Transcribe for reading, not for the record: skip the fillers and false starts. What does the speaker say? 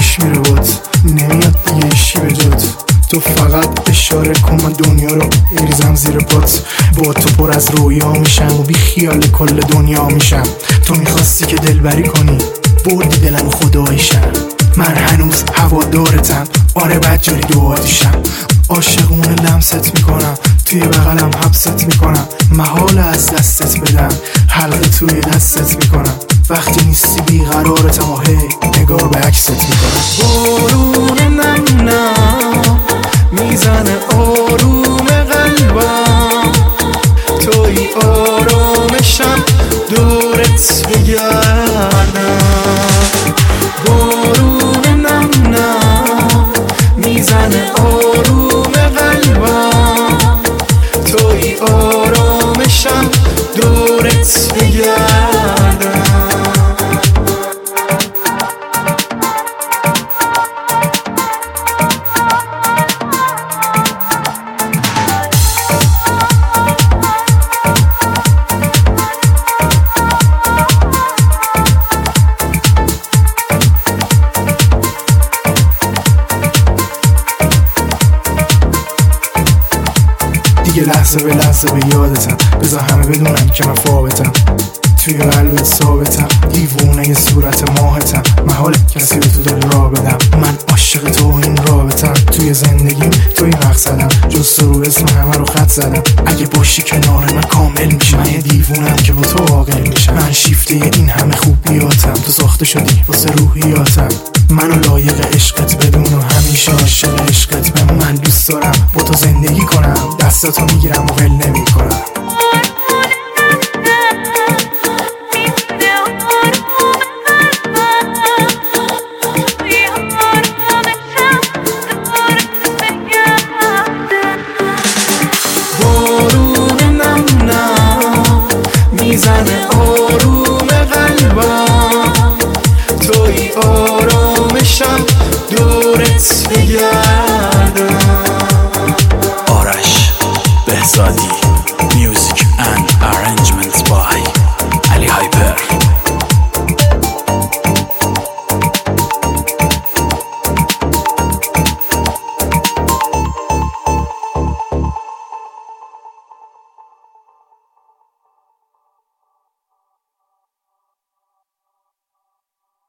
پیش میره بود، نمیاد دیگه ایشی به جد. تو فقط اشاره کن من دنیا رو بریزم زیر پات. با تو پر از رویا میشم و بی خیال کل دنیا میشم. تو میخواستی که دلبری کنی، بردی دلم خداییشم. من هنوز هوادارتم، آره بدجوری دوادیشم. عاشقونه لمست میکنم، توی بغلم حبست میکنم. محال از دستت بدم، حلقه توی دستت میکنم. وقتی نیستی بیقرارتم و هی نگاه به عکست میکنم. بارون نم نم میزنه آروم قلبم، توی آرامشم دورت بگردم. بارون نم نم میزنه آروم قلبم، توی آرامشم دورت بگردم. دیگه لحظه به لحظه به یادتم، بذار همه بدونم که من فابتم. توی قلبت ثابتم، دیوونه ی صورت ماهتم. محال کسی رو تو دل را بدم، من عاشق تو این رابطم. توی زندگیم توی مقصدم، جز تو رو اسم همه رو خط زدم. اگه باشی کنار من کامل میشم، من یه دیوونم که با تو عاقل میشم. من شیفته این همه خوبیاتم، تو ساخته شدی واسه روحیاتم. منو لایق عشقت بدون و همیشه عاشق عشقت بمون. من دوست دارم با تو زندگی کنم، دستاتو میگیرم و ول نمیکنم. میزنه آروم قلبم، توی آرامشم دورت بگردم. آرش بهزادی